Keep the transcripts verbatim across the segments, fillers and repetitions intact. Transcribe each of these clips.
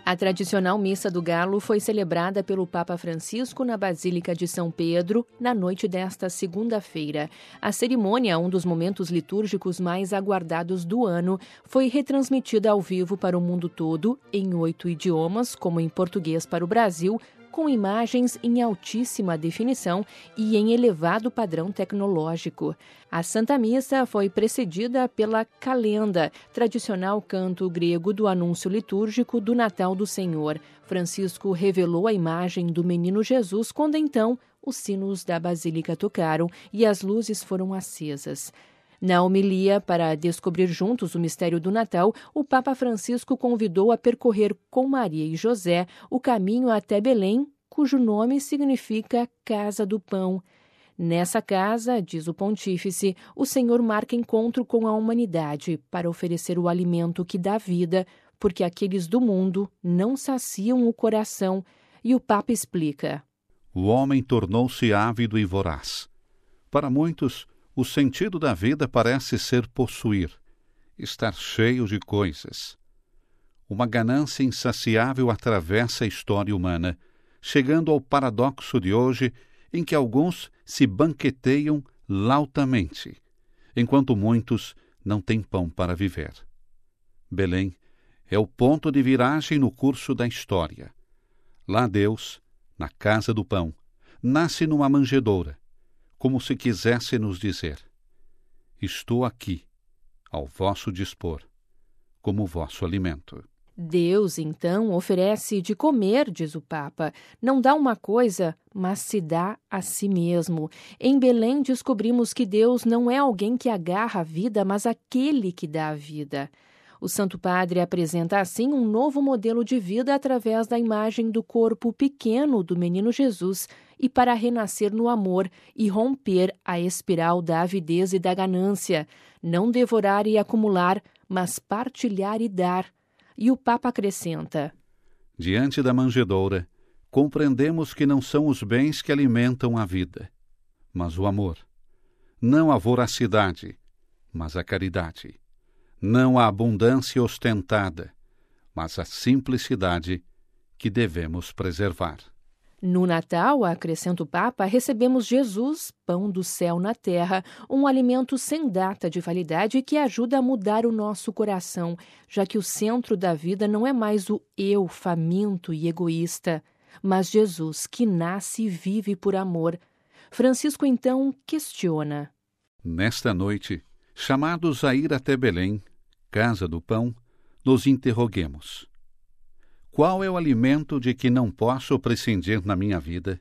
A tradicional Missa do Galo foi celebrada pelo Papa Francisco na Basílica de São Pedro na noite desta segunda-feira. A cerimônia, um dos momentos litúrgicos mais aguardados do ano, foi retransmitida ao vivo para o mundo todo, em oito idiomas, como em português para o Brasil, com imagens em altíssima definição e em elevado padrão tecnológico. A Santa Missa foi precedida pela calenda, tradicional canto grego do anúncio litúrgico do Natal do Senhor. Francisco revelou a imagem do menino Jesus quando então os sinos da Basílica tocaram e as luzes foram acesas. Na homilia, para descobrir juntos o mistério do Natal, o Papa Francisco convidou a percorrer com Maria e José o caminho até Belém, cujo nome significa Casa do Pão. Nessa casa, diz o pontífice, o Senhor marca encontro com a humanidade para oferecer o alimento que dá vida, porque aqueles do mundo não saciam o coração. E o Papa explica. O homem tornou-se ávido e voraz. Para muitos, o sentido da vida parece ser possuir, estar cheio de coisas. Uma ganância insaciável atravessa a história humana, chegando ao paradoxo de hoje em que alguns se banqueteiam lautamente, enquanto muitos não têm pão para viver. Belém é o ponto de viragem no curso da história. Lá Deus, na casa do pão, nasce numa manjedoura, como se quisesse nos dizer: estou aqui, ao vosso dispor, como vosso alimento. Deus, então, oferece de comer, diz o Papa. Não dá uma coisa, mas se dá a si mesmo. Em Belém descobrimos que Deus não é alguém que agarra a vida, mas aquele que dá a vida. O Santo Padre apresenta assim um novo modelo de vida através da imagem do corpo pequeno do menino Jesus e para renascer no amor e romper a espiral da avidez e da ganância, não devorar e acumular, mas partilhar e dar. E o Papa acrescenta: diante da manjedoura, compreendemos que não são os bens que alimentam a vida, mas o amor. Não a voracidade, mas a caridade. Não a abundância ostentada, mas a simplicidade que devemos preservar. No Natal, acrescenta o Papa, recebemos Jesus, pão do céu na terra, um alimento sem data de validade que ajuda a mudar o nosso coração, já que o centro da vida não é mais o eu faminto e egoísta, mas Jesus, que nasce e vive por amor. Francisco, então, questiona. Nesta noite, chamados a ir até Belém, casa do pão, nos interroguemos. Qual é o alimento de que não posso prescindir na minha vida?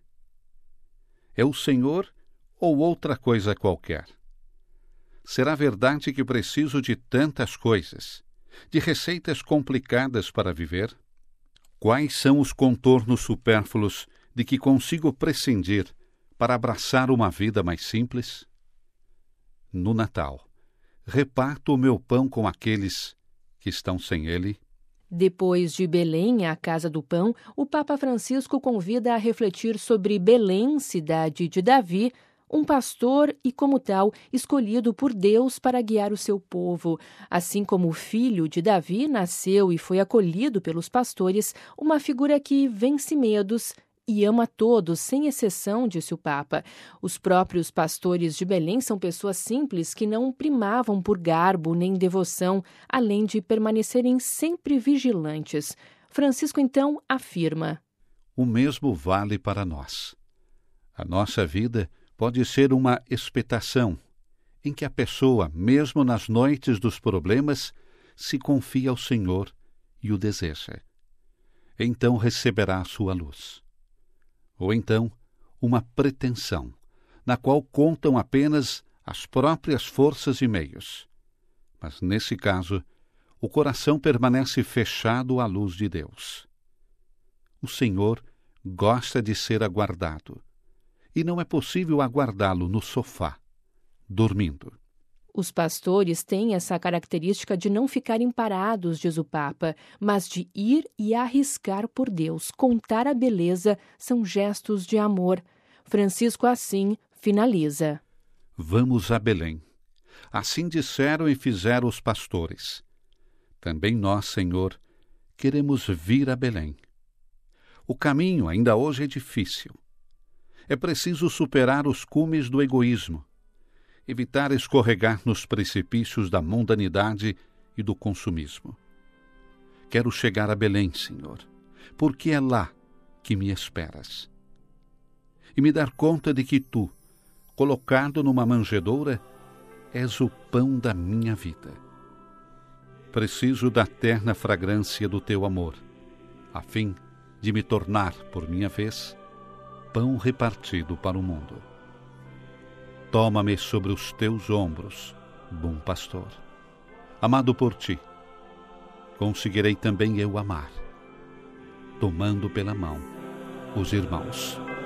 É o Senhor ou outra coisa qualquer? Será verdade que preciso de tantas coisas, de receitas complicadas para viver? Quais são os contornos supérfluos de que consigo prescindir para abraçar uma vida mais simples? No Natal, reparto o meu pão com aqueles que estão sem ele. Depois de Belém, a Casa do Pão, o Papa Francisco convida a refletir sobre Belém, cidade de Davi, um pastor e, como tal, escolhido por Deus para guiar o seu povo. Assim como o filho de Davi nasceu e foi acolhido pelos pastores, uma figura que vence medos e ama todos, sem exceção, disse o Papa. Os próprios pastores de Belém são pessoas simples que não primavam por garbo nem devoção, além de permanecerem sempre vigilantes. Francisco, então, afirma: o mesmo vale para nós. A nossa vida pode ser uma expectação, em que a pessoa, mesmo nas noites dos problemas, se confia ao Senhor e o deseja. Então receberá a sua luz. Ou então, uma pretensão, na qual contam apenas as próprias forças e meios. Mas, nesse caso, o coração permanece fechado à luz de Deus. O Senhor gosta de ser aguardado, e não é possível aguardá-lo no sofá, dormindo. Os pastores têm essa característica de não ficarem parados, diz o Papa, mas de ir e arriscar por Deus. Contar a beleza são gestos de amor. Francisco, assim, finaliza: vamos a Belém. Assim disseram e fizeram os pastores. Também nós, Senhor, queremos vir a Belém. O caminho ainda hoje é difícil. É preciso superar os cumes do egoísmo, evitar escorregar nos precipícios da mundanidade e do consumismo. Quero chegar a Belém, Senhor, porque é lá que me esperas. E me dar conta de que tu, colocado numa manjedoura, és o pão da minha vida. Preciso da terna fragrância do teu amor, a fim de me tornar, por minha vez, pão repartido para o mundo. Toma-me sobre os teus ombros, bom pastor. Amado por ti, conseguirei também eu amar, tomando pela mão os irmãos.